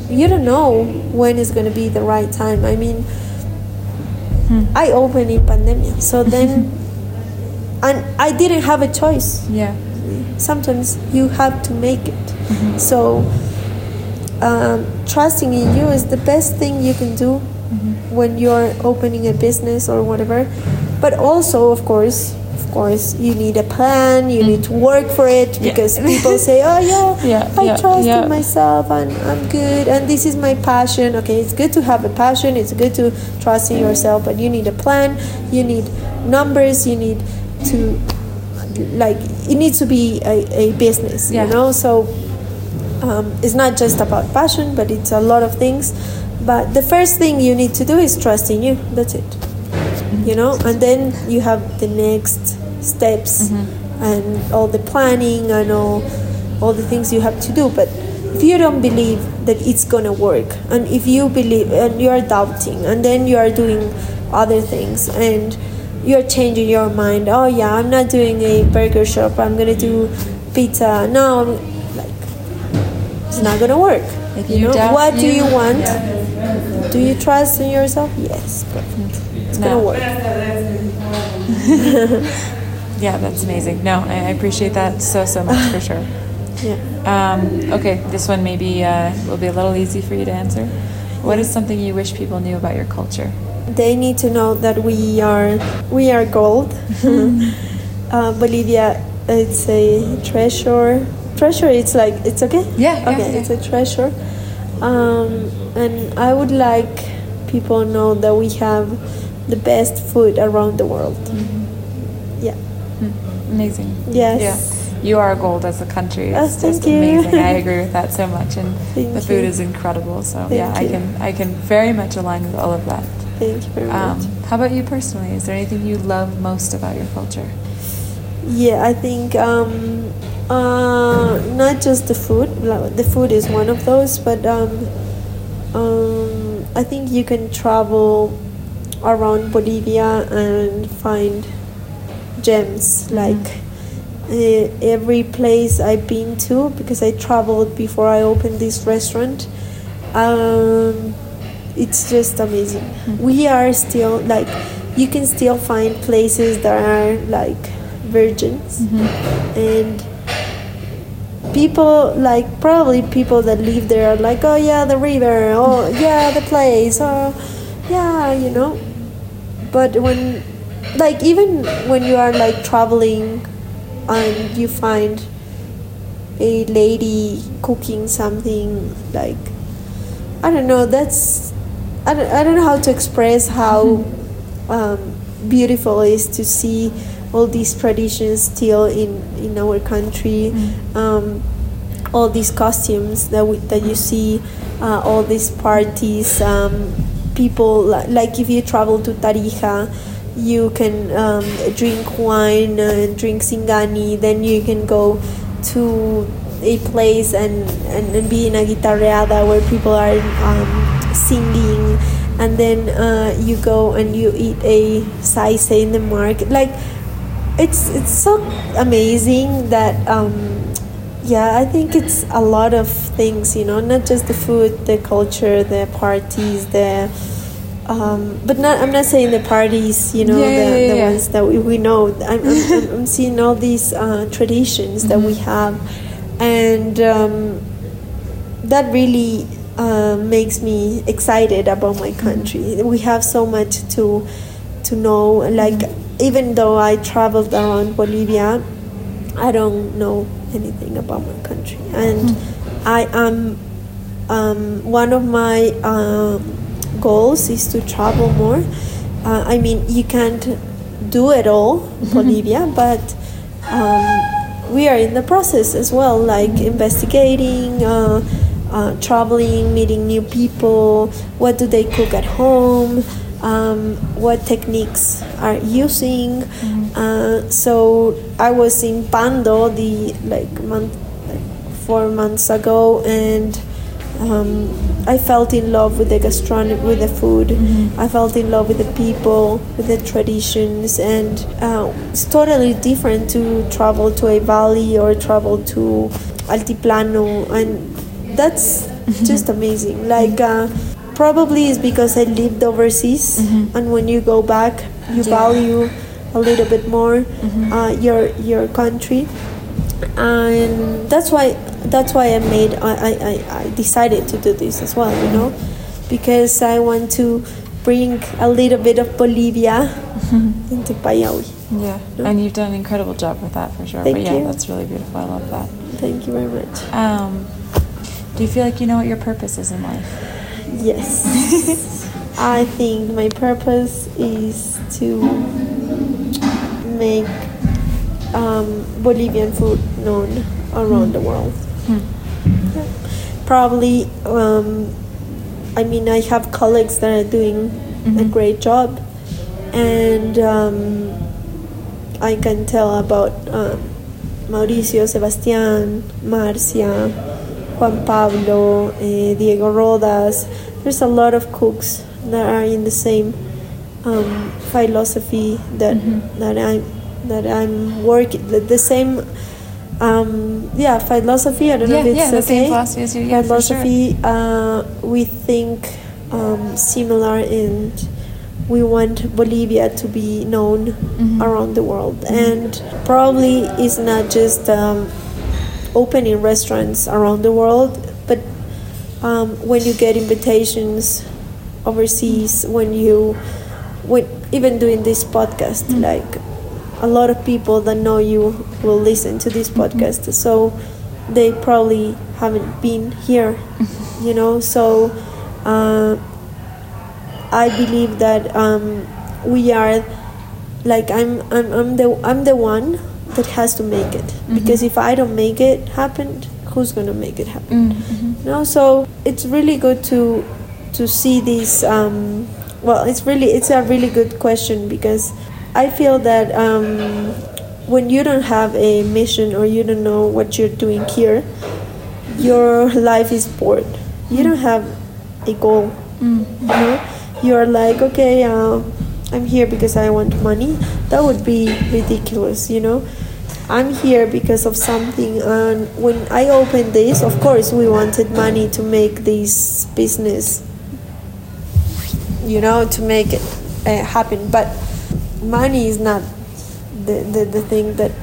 you don't know when is going to be the right time. I mean, hmm. I opened in pandemia, so then, and I didn't have a choice. Yeah. Sometimes you have to make it. Mm-hmm. So, um, trusting in you is the best thing you can do mm-hmm. when you're opening a business or whatever. But also, of course, of course, you need a plan. You mm. need to work for it because yeah. people say, "Oh yeah, yeah I yeah, trust yeah. in myself and I'm good and this is my passion." Okay, it's good to have a passion. It's good to trust in yourself, but you need a plan. You need numbers. You need to, like, it needs to be a, a business. Yeah. You know, so um, it's not just about passion, but it's a lot of things. But the first thing you need to do is trust in you. That's it. You know, and then you have the next steps mm-hmm. and all the planning and all all the things you have to do. But if you don't believe that it's gonna work, and if you believe and you are doubting, and then you are doing other things and you're changing your mind, oh yeah, I'm not doing a burger shop, I'm gonna do pizza. No, like, it's not gonna work. If you, you know, what you, do you want? Yeah. Do you trust in yourself? Yes, perfect. It's no. gonna work. Yeah, that's amazing. No, I appreciate that so so much for sure. Yeah. Um, okay, this one maybe uh, will be a little easy for you to answer. What is something you wish people knew about your culture? They need to know that we are we are gold. uh, Bolivia, it's a treasure. Treasure. It's like it's okay. Yeah. Okay, yeah, yeah. It's a treasure. Um, and I would like people know that we have the best food around the world. Mm-hmm. Yeah. Mm. Amazing. Yes. Yeah. You are gold as a country. It's oh, just thank amazing. you. I agree with that so much, and thank the food you. is incredible. So thank yeah, you. I can I can very much align with all of that. Thank you very um, much. How about you personally? Is there anything you love most about your culture? Yeah, I think um, uh, not just the food. The food is one of those, but um, um, I think you can travel around Bolivia and find gems. Mm-hmm. Like uh, every place I've been to, because I traveled before I opened this restaurant. Um, it's just amazing. Mm-hmm. We are still like, you can still find places that are like virgins, mm-hmm. and people like probably people that live there are like, oh yeah, the river, oh yeah, the place, oh yeah, you know. But when, like, even when you are like traveling and you find a lady cooking something, like, I don't know, that's I don't, I don't know how to express how um, beautiful it is to see all these traditions still in, in our country. Mm. Um, all these costumes that we, that you see, uh, all these parties, um, people like, like if you travel to Tarija, you can um, drink wine and drink singani, then you can go to a place and, and, and be in a guitarreada where people are um, singing, and then uh, you go and you eat a saise in the market. Like, it's it's so amazing that um, yeah, I think it's a lot of things, you know, not just the food, the culture, the parties, the um, but not I'm not saying the parties, you know, yeah, the, yeah, the yeah. ones that we, we know. I'm, I'm, I'm seeing all these uh, traditions mm-hmm. that we have, and um, that really uh, makes me excited about my country. Mm-hmm. We have so much to to know, like. Mm-hmm. Even though I traveled around Bolivia, I don't know anything about my country, and mm-hmm. I am um, one of my uh, goals is to travel more. Uh, I mean, you can't do it all, mm-hmm. Bolivia, but um, we are in the process as well, like mm-hmm. investigating, uh, uh, traveling, meeting new people. What do they cook at home? Um, what techniques are using. Mm-hmm. uh, so I was in Pando the like month like four months ago, and um, I felt in love with the gastronomy, with the food. Mm-hmm. I felt in love with the people, with the traditions, and uh, it's totally different to travel to a valley or travel to Altiplano, and that's just amazing. Like uh, probably it's because I lived overseas, mm-hmm. and when you go back, you yeah. value a little bit more mm-hmm. uh, your your country, and that's why that's why I made I, I, I decided to do this as well. You know, because I want to bring a little bit of Bolivia mm-hmm. into Payahui. Yeah, no? And you've done an incredible job with that for sure. Thank but yeah, you. That's really beautiful. I love that. Thank you very much. Um, do you feel like you know what your purpose is in life? Yes. I think my purpose is to make um, Bolivian food known around mm. the world. Mm. Yeah. Probably, um, I mean, I have colleagues that are doing mm-hmm. a great job, and um, I can tell about um, Mauricio, Sebastián, Marcia, Juan Pablo, eh, Diego Rodas. There's a lot of cooks that are in the same um, philosophy that mm-hmm. that I'm that I'm working the, the same um, yeah philosophy. I don't yeah, know if it's yeah, the okay. same philosophy as you. Yeah, philosophy. For sure. uh, we think um, similar, and we want Bolivia to be known mm-hmm. around the world. Mm-hmm. And probably it's not just um, opening restaurants around the world, but um, when you get invitations overseas, when you, when even doing this podcast, mm-hmm. like a lot of people that know you will listen to this podcast, mm-hmm. so they probably haven't been here, mm-hmm. you know, so uh, I believe that um, we are like I'm I'm I'm the I'm the one that has to make it, mm-hmm. because if I don't make it happen, who's gonna make it happen? Mm-hmm. You know, so it's really good to to see this. Um, well, it's really it's a really good question, because I feel that um, when you don't have a mission or you don't know what you're doing here, your life is bored. Mm-hmm. You don't have a goal. Mm-hmm. You know. You're like, okay, uh, I'm here because I want money. That would be ridiculous, you know. I'm here because of something, and when I opened this, of course, we wanted money to make this business, you know, to make it uh, happen. But money is not the, the, the thing that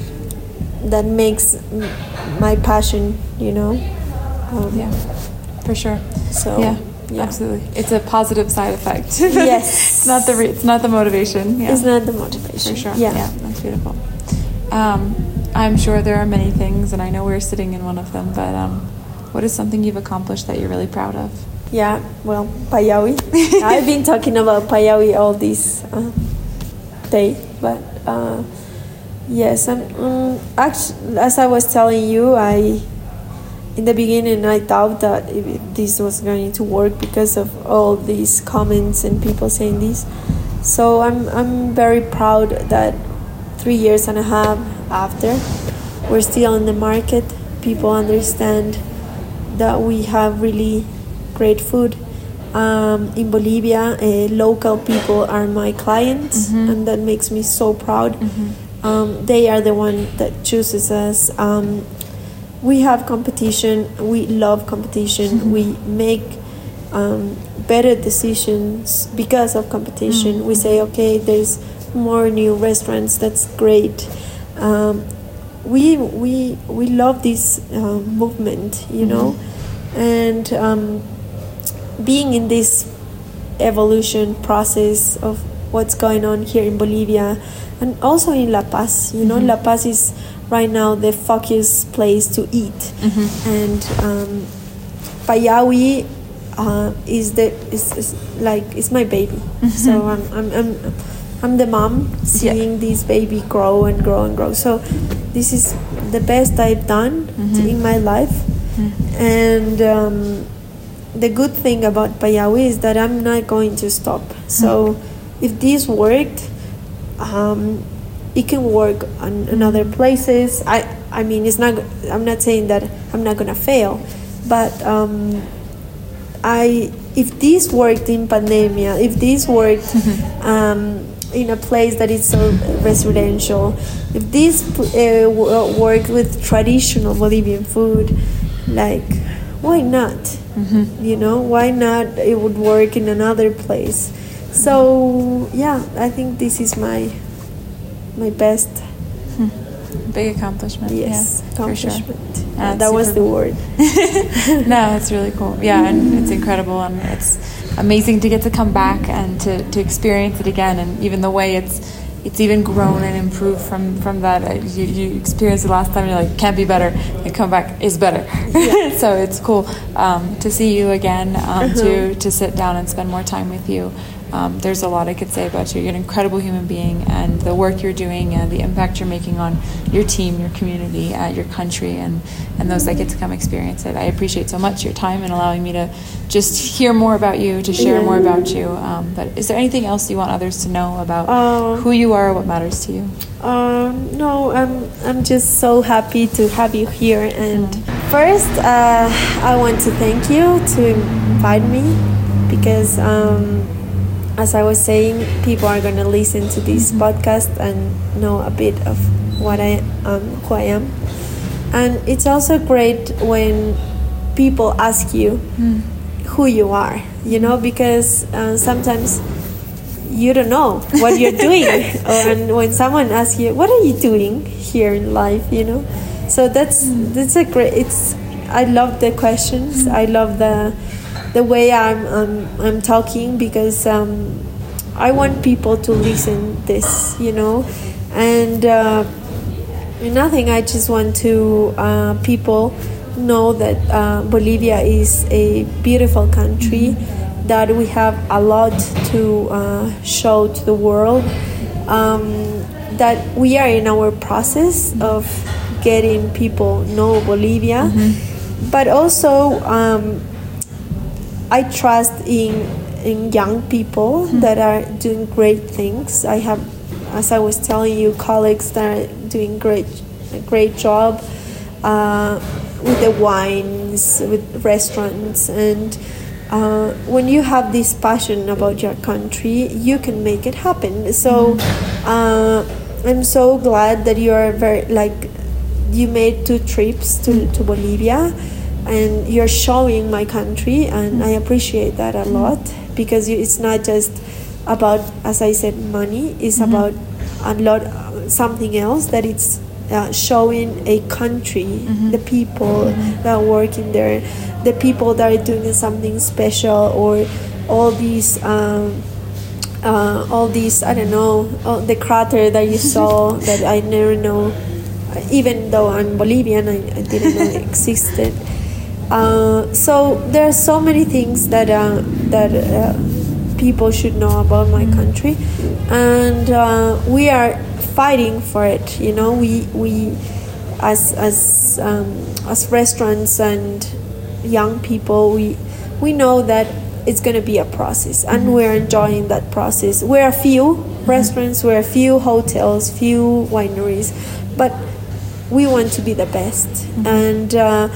that makes my passion, you know. Um, yeah, for sure. So. Yeah. Yeah. Absolutely, it's a positive side effect. Yes, it's not the re- it's not the motivation. Yeah. It's not the motivation. For sure. Yeah, yeah, that's beautiful. Um, I'm sure there are many things, and I know we're sitting in one of them. But um, what is something you've accomplished that you're really proud of? Yeah, well, Payahui. I've been talking about Payahui all this uh, day, but uh, yes, I'm, um, actually, as I was telling you, I. In the beginning, I thought that if this was going to work because of all these comments and people saying this. So I'm I'm very proud that three years and a half after, we're still in the market. People understand that we have really great food. Um, in Bolivia, uh, local people are my clients, mm-hmm. and that makes me so proud. Mm-hmm. Um, they are the one that chooses us. Um, We have competition. We love competition. Mm-hmm. We make um, better decisions because of competition. Mm-hmm. We say, okay, there's more new restaurants. That's great. Um, we we we love this uh, movement, you mm-hmm. know, and um, being in this evolution process of what's going on here in Bolivia, and also in La Paz. You know, mm-hmm. La Paz is right now the focus place to eat, mm-hmm. and um, Payahui uh, is the is, is like it's my baby. Mm-hmm. So I'm I'm I'm I'm the mom seeing yeah. this baby grow and grow and grow. So this is the best I've done mm-hmm. in my life, mm-hmm. and um, the good thing about Payahui is that I'm not going to stop. So mm-hmm. if this worked. Um, It can work on, on other places. I I mean, it's not. I'm not saying that I'm not gonna fail, but um, I if this worked in pandemia, if this worked um, in a place that is so residential, if this uh, worked with traditional Bolivian food, like why not? Mm-hmm. You know, why not? It would work in another place. So yeah, I think this is my my best. Hmm. Big accomplishment. Yes, yeah, accomplishment. For sure. Yeah, that was the word. No, it's really cool. Yeah, and it's incredible, and it's amazing to get to come back and to, to experience it again, and even the way it's it's even grown and improved from, from that. You, you experienced it last time, you're like, can't be better. You come back, it's better. Yeah. So it's cool um, to see you again, um, uh-huh. to, to sit down and spend more time with you. Um, there's a lot I could say about you. You're an incredible human being, and the work you're doing and the impact you're making on your team, your community, uh, your country, and, and those that get to come experience it. I appreciate so much your time and allowing me to just hear more about you, to share yeah. more about you. Um, but is there anything else you want others to know about uh, who you are, what matters to you? Um, no, I'm I'm just so happy to have you here. And mm. first, uh, I want to thank you to invite me, because um, as I was saying, people are going to listen to this mm-hmm. podcast and know a bit of what I am, who I am. And it's also great when people ask you mm. who you are, you know, because uh, sometimes you don't know what you're doing. Or, and when someone asks you, what are you doing here in life, you know? So that's mm. that's a great, it's, I love the questions. Mm. I love the the way I'm um, I'm talking, because um, I want people to listen this, you know, and uh, nothing. I just want to uh, people know that uh, Bolivia is a beautiful country, mm-hmm. that we have a lot to uh, show to the world, um, that we are in our process of getting people know Bolivia, mm-hmm. but also. Um, I trust in in young people mm-hmm. that are doing great things. I have, as I was telling you, colleagues that are doing great a great job uh, with the wines, with restaurants, and uh, when you have this passion about your country, you can make it happen. So mm-hmm. uh, I'm so glad that you are very like you made two trips to, mm-hmm. to Bolivia. And you're showing my country, and I appreciate that a lot, because it's not just about, as I said, money. It's mm-hmm. about a lot uh, something else, that it's uh, showing a country, mm-hmm. the people mm-hmm. that are working there, the people that are doing something special, or all these um, uh, all these I don't know, all the crater that you saw that I never know, even though I'm Bolivian, I, I didn't know it existed. Uh, so there are so many things that uh, that uh, people should know about my country, and uh, we are fighting for it. You know, we we as as um, as restaurants and young people, we we know that it's going to be a process, and mm-hmm. we're enjoying that process. We're a few mm-hmm. restaurants, we're a few hotels, few wineries, but we want to be the best, mm-hmm. and. Uh,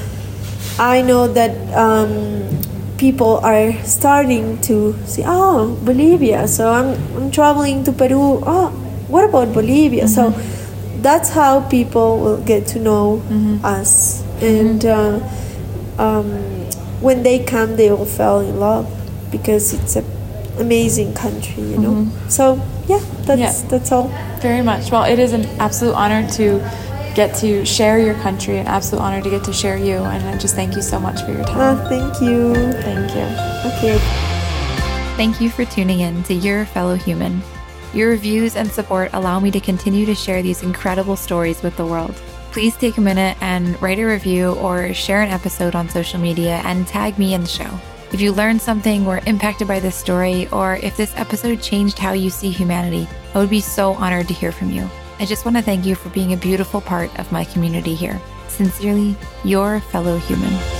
I know that um, people are starting to say, oh, Bolivia, so I'm, I'm traveling to Peru. Oh, what about Bolivia? Mm-hmm. So that's how people will get to know mm-hmm. us. And mm-hmm. uh, um, when they come, they will fall in love, because it's an amazing country, you know. Mm-hmm. So, yeah, that's, yeah. that's all. Very much. Well, it is an absolute honor to get to share your country, an absolute honor to get to share you, and I just thank you so much for your time. Oh, thank you. Thank you. Okay. Thank you for tuning in to Your Fellow Human. Your reviews and support allow me to continue to share these incredible stories with the world. Please take a minute and write a review or share an episode on social media and tag me in the show. If you learned something, were impacted by this story, or if this episode changed how you see humanity, I would be so honored to hear from you. I just want to thank you for being a beautiful part of my community here. Sincerely, your fellow human.